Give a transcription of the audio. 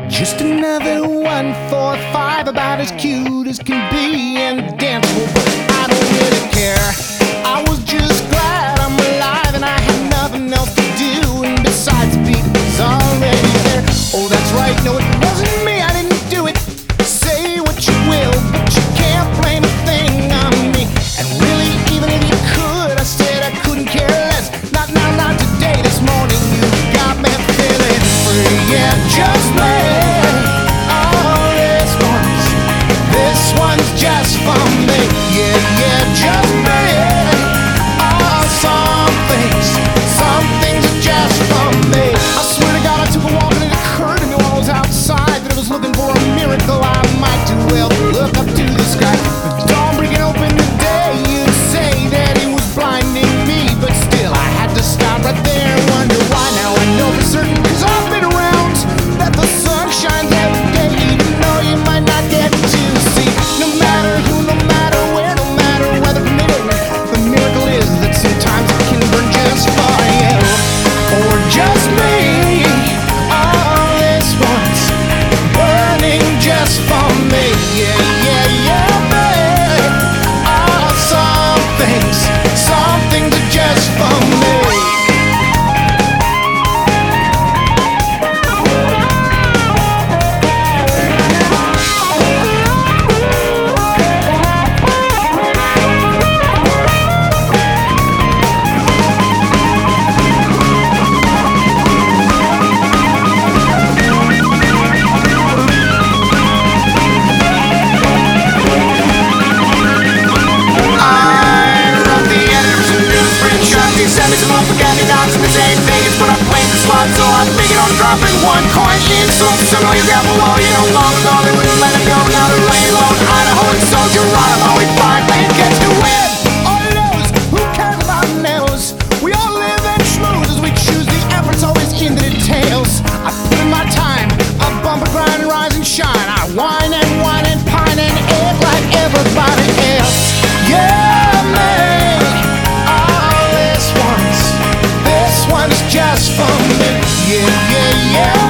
Just another 145, about as cute as can be and danceable, but I don't really care. I was just glad I'm alive and I had nothing else to do, and besides, Pete was already there. Oh, that's right, no, it wasn't me, I didn't do it. Say what you will, but you can't blame a thing on me. And really, even if you could, I said I couldn't care less. Not now, not today, this morning you got me feeling free. Yeah, just me. This one's just for me. Yeah, yeah, just me. Oh, some things are just for me. I swear to God, I took a walk and it occurred to me while I was outside that I was looking for a miracle. I might do well to look up to the sky. The dawn breaking open the day, you'd say that it was blinding me, but still I had to stop right there and wonder why. Now I know for certain, 'cause I've been around, that the sun shines every day, even though you might not get to see. No matter who, no matter where, no matter weather permitting, the miracle is that sometimes it can burn just for you, or just me. Oh, this one's burning just for me. Yeah, yeah, yeah, babe. Oh, some things are just for me. Send me some more forget-me-nots in the same Vegas, but I'm playing the slot, so I'm thinking on dropping one coin in. So know you're down below, you know long ago they wouldn't let him go. Now they're laying low in Idaho and Soldier Geronimo. We find land gets to win. All knows, who cares about nails? We all live and schmooze as we choose the efforts always in the details. I put in my time, I bump and grind and rise and shine. I whine and pine and ache like everybody else. Yeah, man. This one's just for me. Yeah, yeah, yeah.